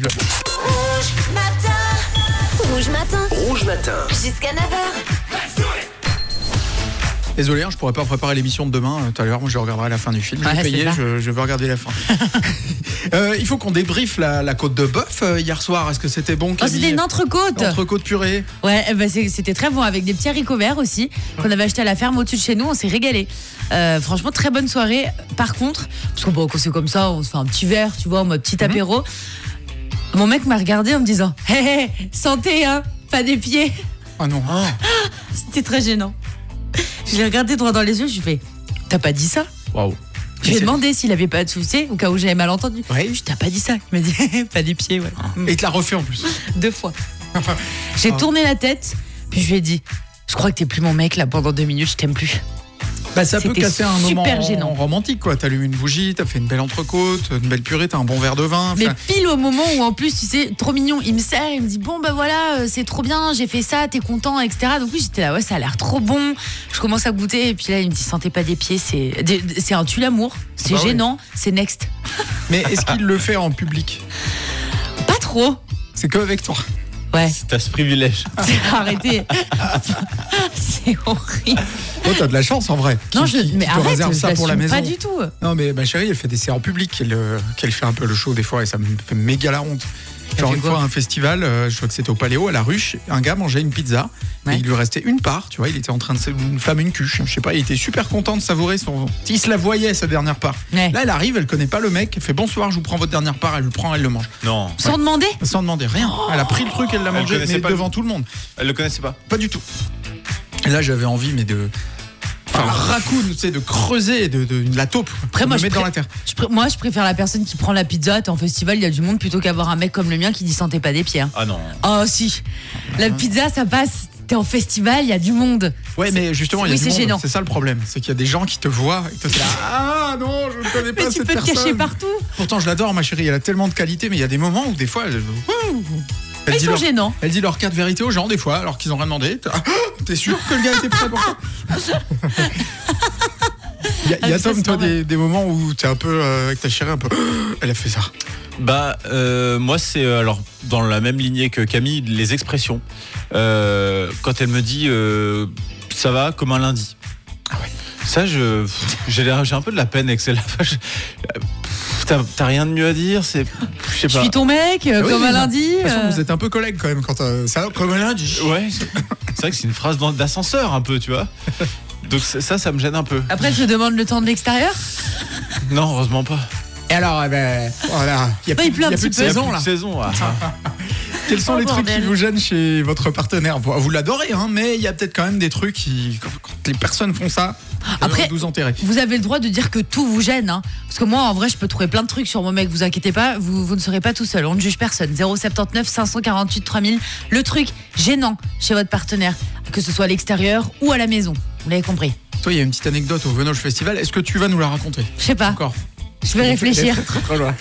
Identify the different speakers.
Speaker 1: disponible.
Speaker 2: Rouge matin.
Speaker 3: Rouge matin.
Speaker 2: Jusqu'à 9h.
Speaker 1: Désolé, je pourrais pas préparer l'émission de demain. Tout à l'heure, moi, je regarderai la fin du film. J'ai payé, je veux regarder la fin. Il faut qu'on débriefe la côte de bœuf hier soir. Est-ce que c'était bon, Camille?
Speaker 4: C'était une entrecôte.
Speaker 1: Entrecôte purée.
Speaker 4: Ouais, c'était très bon avec des petits haricots verts aussi qu'on avait acheté à la ferme au-dessus de chez nous. On s'est régalé. Franchement, très bonne soirée. Par contre, parce que bon, quand c'est comme ça, on se fait un petit verre, tu vois, en mode petit apéro. Mon mec m'a regardé en me disant « Hé, santé, hein, pas des pieds !»
Speaker 1: Ah non.
Speaker 4: C'était très gênant. Je l'ai regardé droit dans les yeux, je lui ai fait « T'as pas dit ça ?»
Speaker 1: Waouh.
Speaker 4: Je lui ai demandé s'il avait pas de soucis, au cas où j'avais mal entendu.
Speaker 1: Ouais.
Speaker 4: Je t'as pas dit ça. Il m'a dit « Pas des pieds, ouais. »
Speaker 1: Et il te l'a refait en plus.
Speaker 4: 2 fois. J'ai tourné la tête, puis je lui ai dit « Je crois que t'es plus mon mec là pendant 2 minutes, je t'aime plus. »
Speaker 1: Bah, ça peut
Speaker 4: C'était
Speaker 1: casser un moment
Speaker 4: super gênant.
Speaker 1: romantique, quoi. T'allumes une bougie, t'as fait une belle entrecôte, une belle purée, t'as un bon verre de vin.
Speaker 4: Mais pile au moment où en plus, tu sais, trop mignon, il me serre, il me dit bon bah voilà, c'est trop bien, j'ai fait ça, t'es content, etc. Donc oui, j'étais là, ouais, ça a l'air trop bon. Je commence à goûter et puis là, il me dit sentez pas des pieds, c'est un tue l'amour, c'est gênant, c'est next.
Speaker 1: Mais est-ce qu'il le fait en public?
Speaker 4: Pas trop.
Speaker 1: C'est que avec toi.
Speaker 4: Ouais.
Speaker 5: T'as ce privilège.
Speaker 4: Arrêtez. C'est horrible.
Speaker 1: Oh, t'as de la chance en vrai.
Speaker 4: Non,
Speaker 1: te
Speaker 4: mais arrête,
Speaker 1: réserve ça
Speaker 4: je
Speaker 1: pour la
Speaker 4: l'assume
Speaker 1: maison.
Speaker 4: pas du tout.
Speaker 1: Non, mais ma chérie, elle fait des séances en public, qu'elle fait un peu le show des fois et ça me fait méga la honte. Genre
Speaker 4: fait
Speaker 1: une
Speaker 4: quoi
Speaker 1: fois à un festival, je crois que c'était au Paléo, à la Ruche, un gars mangeait une pizza et il lui restait une part, tu vois, il était en train de une femme une cuche, je sais pas, il était super content de savourer son... Il se la voyait sa dernière part.
Speaker 4: Ouais.
Speaker 1: Là, elle arrive, elle connaît pas le mec, elle fait bonsoir, je vous prends votre dernière part, elle le prend, elle le mange.
Speaker 5: Non.
Speaker 4: Sans demander.
Speaker 1: Sans demander rien. Elle a pris le truc, elle l'a mangé,
Speaker 5: connaissait
Speaker 1: mais
Speaker 5: pas
Speaker 1: devant tout le monde.
Speaker 5: Elle le connaissait pas.
Speaker 1: Pas du tout. Et là, j'avais envie, mais de... Enfin, raccoon, tu sais, de creuser de la taupe.
Speaker 4: Après, moi,
Speaker 1: de mettre dans la terre.
Speaker 4: Moi, je préfère la personne qui prend la pizza. T'es en festival, il y a du monde plutôt qu'avoir un mec comme le mien qui dit sentez pas des pieds. Hein.
Speaker 5: Ah non.
Speaker 4: Oh si, la pizza ça passe. T'es en festival, il y a du monde.
Speaker 1: Ouais, mais justement, il y a du monde.
Speaker 4: gênant.
Speaker 1: C'est ça le problème, c'est qu'il y a des gens qui te voient et te disent ah non, je ne connais pas
Speaker 4: Mais tu
Speaker 1: cette
Speaker 4: peux
Speaker 1: personne.
Speaker 4: te cacher partout.
Speaker 1: Pourtant, je l'adore, ma chérie. Elle a tellement de qualité, mais il y a des moments où des fois,
Speaker 4: Ils sont gênants.
Speaker 1: Elle dit leur cas de vérité aux gens des fois, alors qu'ils n'ont rien demandé. T'es sûr que le gars était prêt pour ça? Il y a Tom, toi, des moments où t'es un peu avec ta chérie, un peu. Elle a fait ça.
Speaker 5: Bah, moi, c'est alors dans la même lignée que Camille, les expressions. Quand elle me dit ça va comme un lundi.
Speaker 1: Ah ouais.
Speaker 5: Ça, j'ai un peu de la peine avec celle-là. T'as rien de mieux à dire, c'est. Je sais
Speaker 4: Je
Speaker 5: pas.
Speaker 4: suis ton mec, comme un lundi.
Speaker 1: De toute façon, vous êtes un peu collègues quand même. Quand ça va comme un lundi.
Speaker 5: Ouais, c'est vrai que c'est une phrase d'ascenseur un peu, tu vois. Donc ça me gêne un peu.
Speaker 4: Après, je te demande le temps de l'extérieur.
Speaker 5: Non, heureusement pas.
Speaker 1: Et alors, voilà. Il
Speaker 4: il pleut un petit
Speaker 1: de
Speaker 4: peu.
Speaker 1: saison,
Speaker 5: Plus
Speaker 1: là.
Speaker 5: de saison, ah.
Speaker 1: Quels sont
Speaker 4: Oh,
Speaker 1: les trucs qui
Speaker 4: bordel.
Speaker 1: vous gênent chez votre partenaire? Vous l'adorez, hein, mais il y a peut-être quand même des trucs qui, quand les personnes font ça,
Speaker 4: Après,
Speaker 1: vous enterrez.
Speaker 4: vous avez le droit de dire que tout vous gêne. Hein. Parce que moi, en vrai, je peux trouver plein de trucs sur mon mec. Vous inquiétez pas, vous ne serez pas tout seul. On ne juge personne. 079 548 3000. Le truc gênant chez votre partenaire, que ce soit à l'extérieur ou à la maison. Vous l'avez compris.
Speaker 1: Toi, il y a une petite anecdote au Venoge Festival. Est-ce que tu vas nous la raconter?
Speaker 4: Je sais pas.
Speaker 1: Encore.
Speaker 4: Je vais réfléchir.
Speaker 1: Très loin.